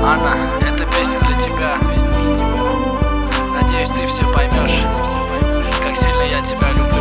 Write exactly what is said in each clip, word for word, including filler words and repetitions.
Анна, эта песня для тебя. Надеюсь, ты все поймешь, как сильно я тебя люблю.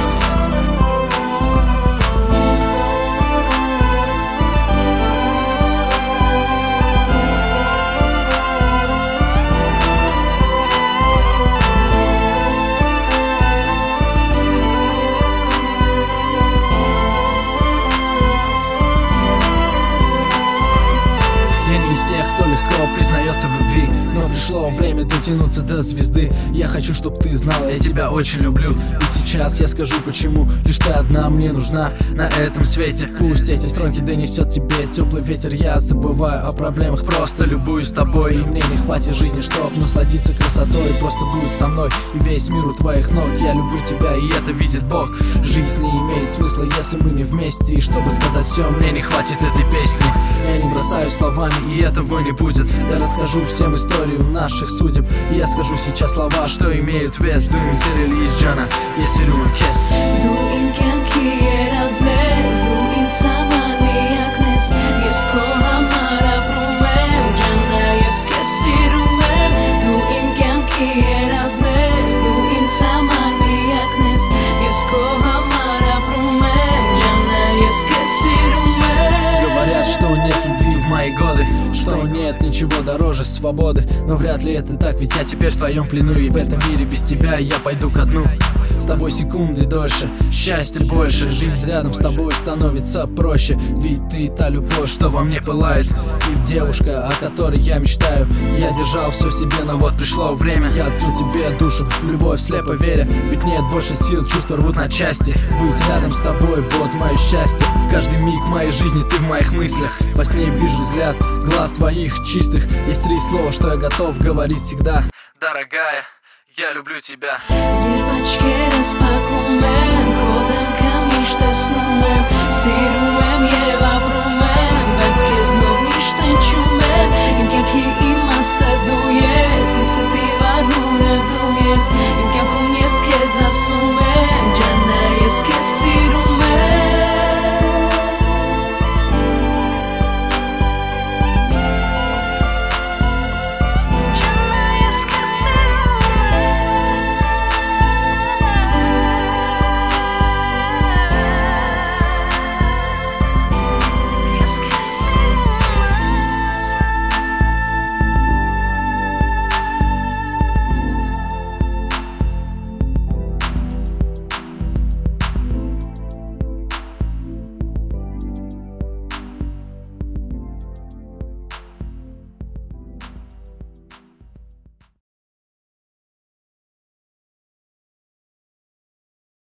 Кто легко признается в любви, но пришло время дотянуться до звезды. Я хочу, чтоб ты знала, я тебя очень люблю. И сейчас я скажу почему. Лишь ты одна мне нужна на этом свете. Пусть эти строки донесет тебе теплый ветер. Я забываю о проблемах, просто любуюсь тобой. И мне не хватит жизни, чтоб насладиться красотой. Просто будь со мной, и весь мир у твоих ног. Я люблю тебя, и это видит Бог. Жизнь не имеет смысла, если мы не вместе. И чтобы сказать все, мне не хватит этой песни. Я не бросаю словами, и этого не будет. Я расскажу всем историю наших судеб. И я скажу сейчас слова, что имеют вес. Duim serilis jana, yesiru kes. Duim quien quieras des, duim tamani aknes. Yesko hamara brumem, jana yeskesiru mem. Duim quien quieras des, duim tamani aknes. Yesko hamara brumem, jana yeskesiru mem. Говорят, что нет любви в мои годы, что нет ничего дороже свободы. Но вряд ли это так, ведь я теперь в твоем плену. И в этом мире без тебя я пойду ко дну. С тобой секунды дольше, счастья больше. Жизнь рядом с тобой становится проще. Ведь ты та любовь, что во мне пылает. Ты девушка, о которой я мечтаю. Я держал все в себе, но вот пришло время. Я открыл тебе душу, в любовь слепо веря. Ведь нет больше сил, чувства рвут на части. Быть рядом с тобой, вот мое счастье. В каждый миг моей жизни ты в моих мыслях. Во сне вижу взгляд глаз твоих чистых. Есть три слова, что я готов говорить всегда. Дорогая, я люблю тебя. Вербачки распакуй.